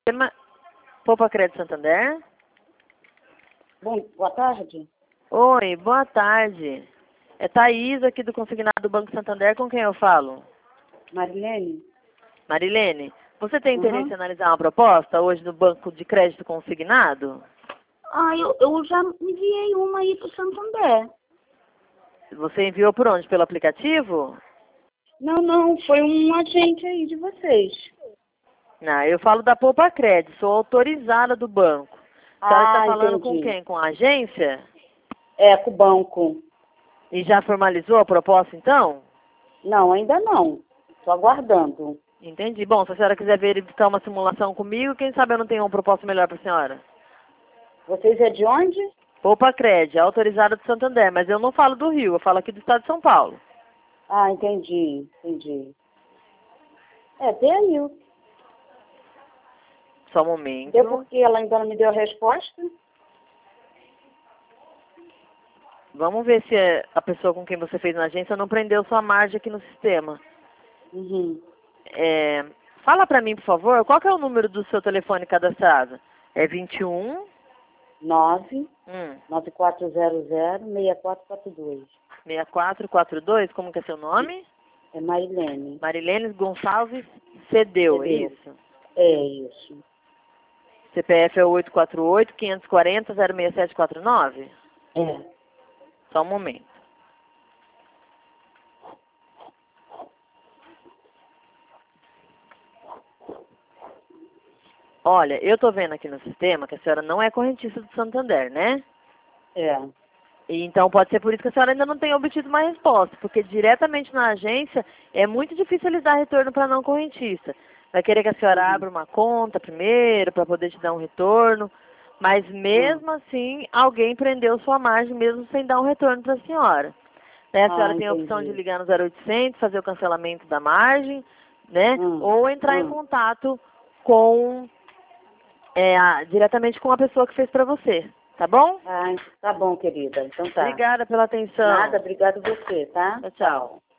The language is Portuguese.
Poupa Crédito Santander? Bom, boa tarde. Oi, boa tarde. É Thaís aqui do Consignado do Banco Santander, com quem eu falo? Marilene? Marilene, você tem interesse Uhum. em analisar uma proposta hoje no Banco de Crédito Consignado? Ah, eu já enviei uma aí pro Santander. Você enviou por onde? Pelo aplicativo? Não, foi um agente aí de vocês. Não, eu falo da Poupa Crédito, sou autorizada do banco. A senhora está Ah, falando com entendi. quem? Com a agência? É, com o banco. E já formalizou a proposta então? Não, ainda não. Tô aguardando. Entendi. Bom, se a senhora quiser verificar uma simulação comigo, quem sabe eu não tenho uma proposta melhor para a senhora. Vocês é de onde? Poupa Crédito, autorizada do Santander, mas eu não falo do Rio, eu falo aqui do estado de São Paulo. Ah, entendi. É, tem aí. Só um momento. Deu porque ela ainda não me deu a resposta? Vamos ver se a pessoa com quem você fez na agência não prendeu sua margem aqui no sistema. Uhum. Fala para mim, por favor, qual que é o número do seu telefone cadastrado? É 21? 99400-6442. 6442, como que é seu nome? É Marilene. Marilene Gonçalves Cedeu, é Entendeu? isso? É isso. CPF é o 848-540-06749? É. Só um momento. Olha, eu tô vendo aqui no sistema que a senhora não é correntista do Santander, né? É. E então pode ser por isso que a senhora ainda não tem obtido uma resposta, porque diretamente na agência é muito difícil eles dar retorno para não correntista. Vai querer que a senhora Uhum. abra uma conta primeiro para poder te dar um retorno, mas mesmo assim alguém prendeu sua margem mesmo sem dar um retorno para a senhora. Daí a senhora tem a opção de Entendi. ligar no 0800, fazer o cancelamento da margem, né? Hum, Ou entrar em hum. contato com diretamente com a pessoa que fez para você, tá bom? Ah, tá bom, querida. Então tá. Obrigada pela Nada, atenção. obrigado você, tá? Tchau, tchau.